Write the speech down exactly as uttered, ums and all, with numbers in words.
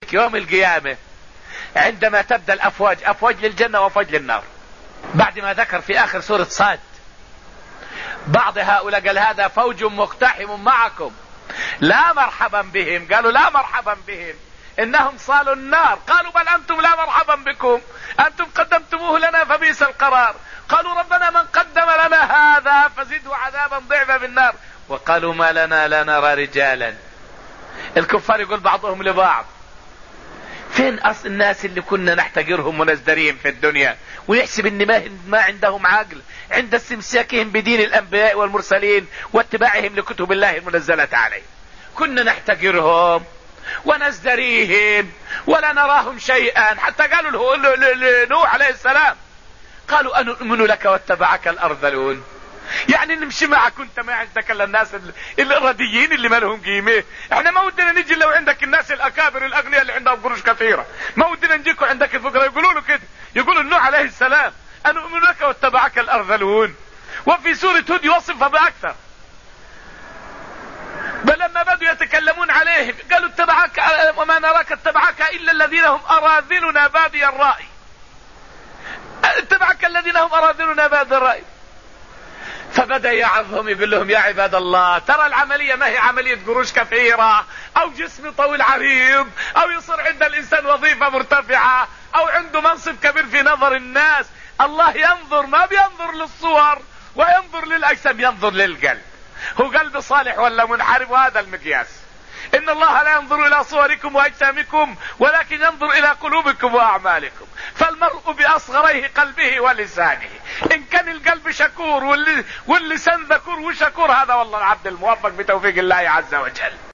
يوم القيامة عندما تبدأ الأفواج، أفواج للجنة وأفواج للنار، بعد ما ذكر في آخر سورة صاد بعض هؤلاء قال هذا فوج مقتحم معكم لا مرحبا بهم، قالوا لا مرحبا بهم إنهم صالوا النار، قالوا بل أنتم لا مرحبا بكم أنتم قدمتموه لنا فبئس القرار، قالوا ربنا من قدم لنا هذا فزده عذابا ضعفا بالنار، وقالوا ما لنا لا نرى رجالا. الكفار يقول بعضهم لبعض فين أصل الناس اللي كنا نحتقرهم ونزدريهم في الدنيا ونحسب ان ما, ما عندهم عقل عند استمساكهم بدين الأنبياء والمرسلين واتباعهم لكتب الله المنزلة عليه، كنا نحتقرهم ونزدريهم ولا نراهم شيئا، حتى قالوا له نوح عليه السلام قالوا أنؤمن لك واتبعك الأرذلون، يعني نمشي معك وانت ما عندك الا الناس الرديين اللي ما لهم قيمه، احنا ما ودنا نجي لو عندك الناس الاكابر الاغنياء اللي عندهم قروش كثيره، ما ودنا نجيكم عندك الفقراء. يقولوا له كده، يقولوا نوح عليه السلام أنؤمن لك واتبعك الأرذلون، وفي سورة هود يوصفها بأكثر، بل لما بدوا يتكلمون عليه قالوا اتبعك وما نراك اتبعك إلا الذين هم أراذلنا بادي الرأي، اتبعك الذين هم أراذلنا بادي الرأي. فبدأ يعظهم يقول لهم يا عباد الله ترى العملية ما هي عملية قروش كثيرة أو جسم طويل عريض أو يصير عند الإنسان وظيفة مرتفعة أو عنده منصب كبير في نظر الناس، الله ينظر ما بينظر للصور وينظر للأجسام، ينظر للقلب، هو قلب صالح ولا منحرف، وهذا المقياس. إن الله لا ينظر إلى صوركم وأجسامكم ولكن ينظر إلى قلوبكم وأعمالكم، فالمرء بأصغريه قلبه ولسانه، إن كان القلب شكور واللسان ذكور وشكور هذا والله العبد الموفق بتوفيق الله عز وجل.